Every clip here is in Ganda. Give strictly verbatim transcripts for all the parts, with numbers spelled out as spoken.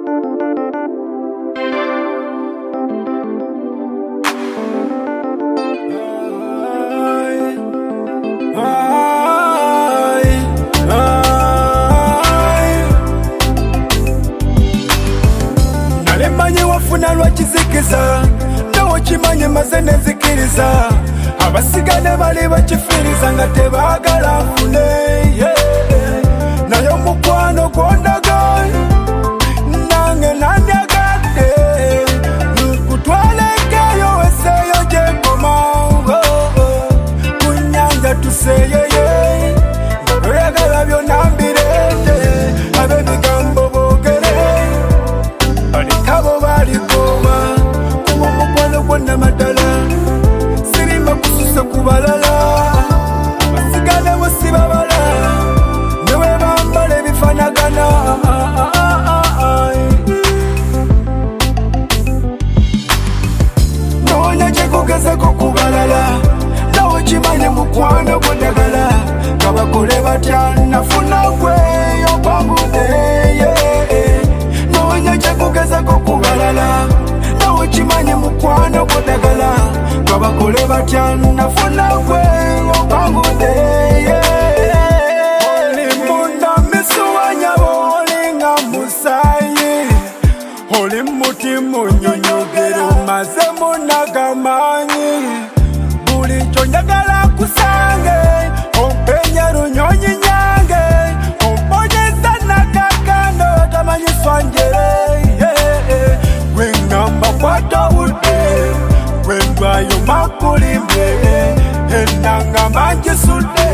Nalemanye wafuna lwakizikiza nawo kimanye maze nezikiriza abasigane bali bakifiriza nga tebaagala afune naye omukwano gwondaga nange nandyagadde nkutwalekeyo eseeyo gyekoma ku nnyanja tuseyeye nga toyagala byonna mbirende ab'ebigambo boogere balikabo balikoma kuba omukwano gwonna maddala sirima kususa ku balala basigane bwesibabala newe bambala ebifanagana noonya kyekugezeko ku balala nawe kimanye mukwano gw'oddagala nga bakole batya nafuna gweyo bambude noonya kyekugezeko ku balala nawe kimanye mukwano gw'oddagala nga bakole batya nafuna gweyo bambude oli munda misuwanyabo olinga musayi oli muti munyonyogero maze munagamanyi buli kyonyagala kusange ompenya lunyonyi nyange omponyeza nakakando tamanyiswa njere gwengamba kwatobudde gwendwayo makulimbe enanga manjisudde.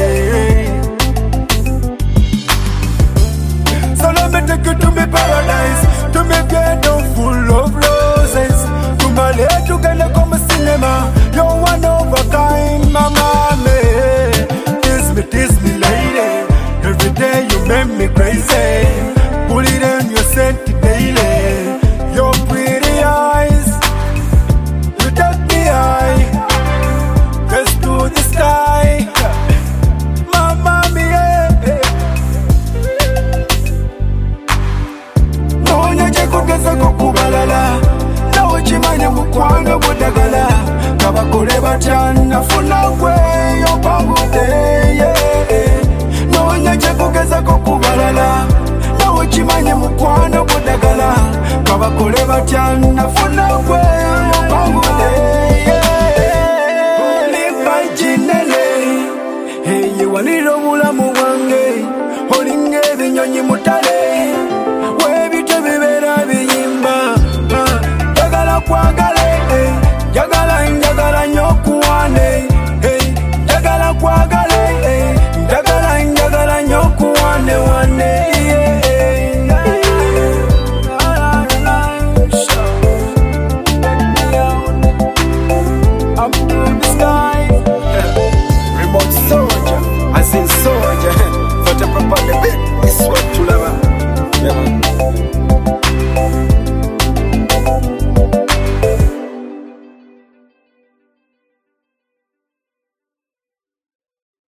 So let me take you to me paradise, to me ghetto full of roses, to my late together come cinema. You're one of a kind, mama me. Kiss me, kiss me, lady. Every day you make me crazy. Put it in your scent daily. Your pretty eyes, you take me high, just to the sky, mama me. Noonya kyekugezeko ku balala nawe kimanye mukwano gw'oddagala nga bakole batya nafuna gweyo bambude noonya kyekugezeko ku balala nawe kimanye mukwano gw'oddagala nga bakole batya nafuna gweyo